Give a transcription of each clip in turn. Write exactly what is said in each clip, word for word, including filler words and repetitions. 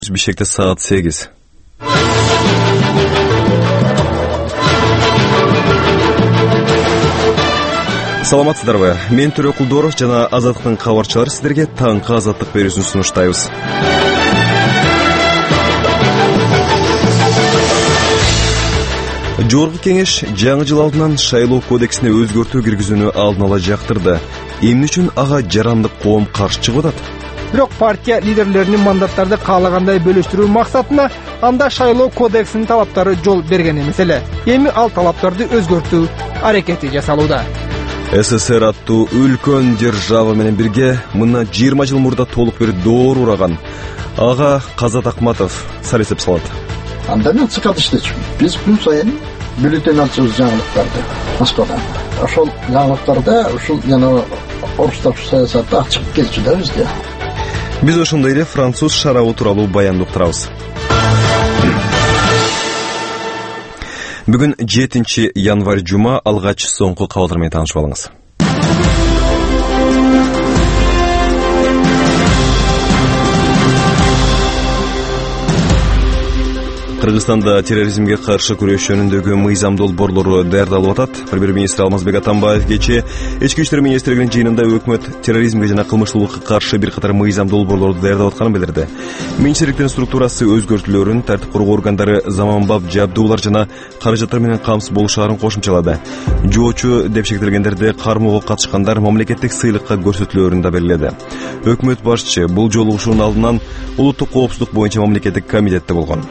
Бишкекте саат сегиз. Саламатсыздарбы? Мен Төрө Кулдоров жана Азаттыктын кабарчылары сиздерге таңкы азаттык берүүсүн сунуштайбыз. Жогорку кеңеш жаңы жыл алдынан шайлоо кодексине өзгөртүү киргизүүнү алдын ала жактырды. Эмне үчүн ага жарандык коом каршы чыгып атат? Бирок партия лидерлеринин мандаттарды каалагандай бөлүштүрүү максатына анда шайлоо кодексинин талаптары жол берген эмес эле. Эми ал талаптарды өзгөртүү аракети жасалууда. СССР аттуу үлкөн держава менен бирге мына жыйырма жыл мурда толук бир доор ураган. Ага Казат Акматов саресеп салат. Анда мен ЦКда иштечүмүн. Биз күн сайын бюллетень ачабыз жаңылыктарды Москвада. Ошол жаңылыктарда ушул жана орустар саясаты ачык келчү бизде. Биз ошондой эле француз шарабы тууралуу баянды уктурабыз. Бүгүн жетинчи январь жума, алгач соңку кабарлар менен таанышып алыңыз. Кыргызстанда терроризмге каршы күрөш жөнүндөгү мыйзам долбоорлору даярдалып атат. Премьер-министр Алмазбек Атамбаев кечээ Ички иштер министрлигинин жыйынында өкмөт терроризмге жана кылмыштуулукка каршы бир катар мыйзам долбоорлорду даярдап атканын билдирди. Министрликтин структурасы өзгөртүүлөрүн, тартип коргоо органдары заманбап жабдуулар жана каражаттар менен камсыз болушаарын кошумчалады. Жоочу деп шектелгендерди кармоого катышкандар мамлекеттик сыйлыкка көрсөтүлөөрүн да белгиледи. Өкмөт башчысы бул жолу ушунун алдынан улуттук коопсуздук боюнча мамлекеттик комитетте болгон.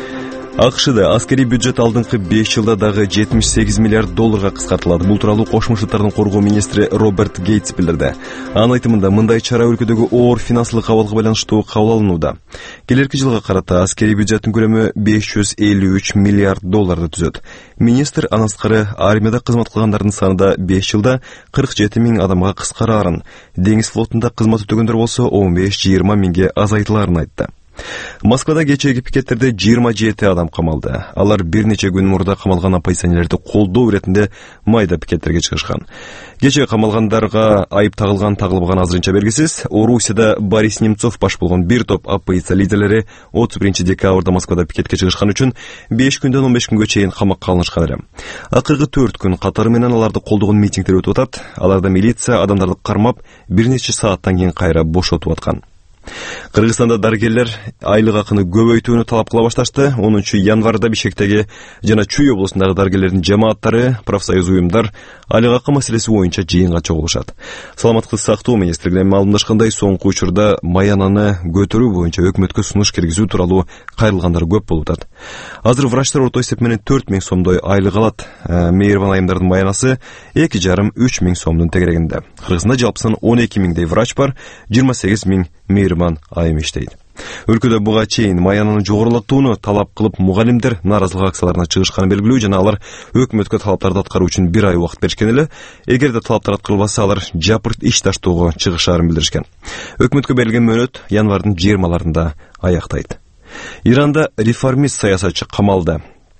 АКШда аскерий бюджет алдыңкы беш жылда дагы жетимиш сегиз миллиард долларга кыскартылат. Бул тууралуу Кошмо Шаттардын коргоо министри Роберт Гейтс билдирди. Анын айтымында мындай чара өлкөдөгү оор финансылык абалга байланыштуу кабыл алынууда. Келерки жылга карата аскерий бюджеттин көлөмү беш жүз элүү үч миллиард долларды түзөт. Министр андан сырткары армияда кызмат кылгандардын саны да беш жылда кырк жети миң адамга кыскараарын, деңиз флотунда кызмат өтөгөндөр болсо он беш жыйырма миңге азайтылаарын айтты. Москвада кечээги пикеттерде жыйырма жети адам камалды. Алар бир нече күн мурда камалган оппозиционерлерди колдоо иретинде майда пикеттерге чыгышкан. Кечээ камалгандарга айып тагылган тагылбаган азырынча белгисиз. Орусияда Борис Немцов баш болгон бир топ оппозиция лидерлери отуз биринчи декабрда Москвада пикетке чыгышкан үчүн беш күндөн он беш күнгө чейин камакка алынышкан эле. Акыркы төрт күн катары менен аларды колдогон митингдер өтүп атат. Аларда милиция адамдарды кармап бир нече сааттан кийин кайра бошотуп аткан. Кыргызстанда дарыгерлер айлык акыны көбөйтүүнү талап кыла башташты. онунчу январда Бишкектеги жана Чүй облусундагы дарыгерлердин жамааттары, профсоюз уюмдар айлык акы маселеси боюнча жыйынга чогулушат. Саламаттык сактоо министрлигинен маалымдашкандай, соңку учурда маянаны көтөрүү боюнча өкмөткө сунуш киргизүү тууралуу кайрылгандар көп болуп атат. Азыр врачтар орто эсеп менен төрт миң сомдой айлык алат. Мейирбан айымдардын маянасы эки жарым үч миң сомдун тегерегинде. Кыргызстанда жалпысынан он эки миңдей врач бар, жыйырма сегиз миң мейирбан айым иштейт. Өлкөдө буга чейин маянаны жогорулатууну талап кылып мугалимдер нааразылык акцияларына чыгышканын белгилүү жана алар өкмөткө талаптарды аткаруу үчүн бир ай убакыт беришкен эле. Эгерде талаптар аткарылбаса, алар жапырт иш таштоого чыгышаарын билдиришкен. Өкмөткө берилген мөөнөт январдын жыйырмаларында аяктайт. Иранда реформист саясатчы камалды.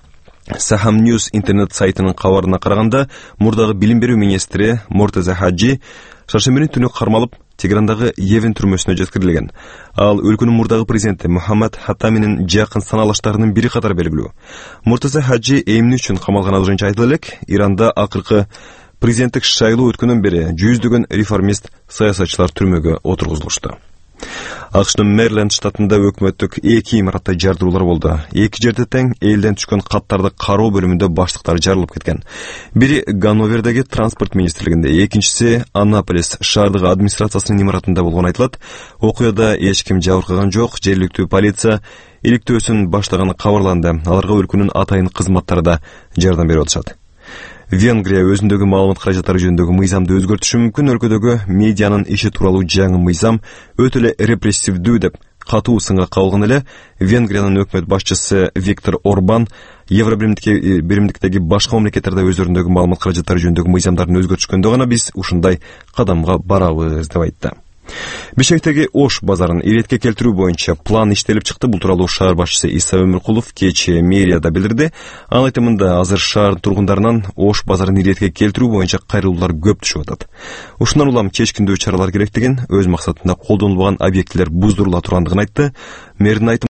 Saham News интернет сайтынын кабарына караганда, мурдагы билим берүү министри Муртаза Хаджи шаршембинин түнү кармалып Тегерандагы Евин түрмөсүнө жеткирилген. Ал өлкөнүн мурдагы президенти Мухаммад Хаттаминин жакын саналаштарынын бири катары белгилүү. Муртаза Хаджи эмне үчүн камалган азырынча айтылып элек. Иранда акыркы президенттик шайлоо өткөндөн бери жүздөгөн реформист саясатчылар түрмөгө отургузулушту. АКШнын Мэриленд штатында өкмөттүк эки имаратта жардыруулар болду. Эки жерде тең элден түшкөн каттарды кароо бөлүмүндө баштыктар жарылып кеткен. Бири Ганновердеги транспорт министрлигинде, экинчиси Аннаполис шаардык администрациясынын имаратында болгон айтылат. Окуяда эч ким жабыркаган жок. Жергиликтүү полиция иликтөөсүн баштаганы кабарланды. Аларга өлкөнүн атайын кызматтары да жардам берип атышат. Венгрия өзүндөгү маалымат каражаттары жөнүндөгү мыйзамды өзгөртүшү мүмкүн. Өлкөдөгү медианын иши тууралуу жаңы мыйзам өтө эле репрессивдүү деп катуу сынга кабылган эле. Венгриянын өкмөт башчысы Виктор Орбан Евробиримдиктеги башка мамлекеттерде өздөрүндөгү маалымат каражаттары жөнүндөгү мыйзамдарын өзгөртүшкөндө гана биз ушундай кадамга барабыз деп айтты. Бишкектеги Ош базарын иретке келтирүү боюнча план иштелип чыкты. Бул тууралуу шаар башчысы Иса Өмүркулов кечээ мэрияда билдирди. Анын айтымында азыр шаар тургундарынан Ош базарын иретке келтирүү боюнча кайрылуулар көп түшүп атат. Ушундан улам чечкиндүү чаралар керектигин, өз максатында колдонулган объектилер буздурула тургандыгын айтты. Мэрдин айтымында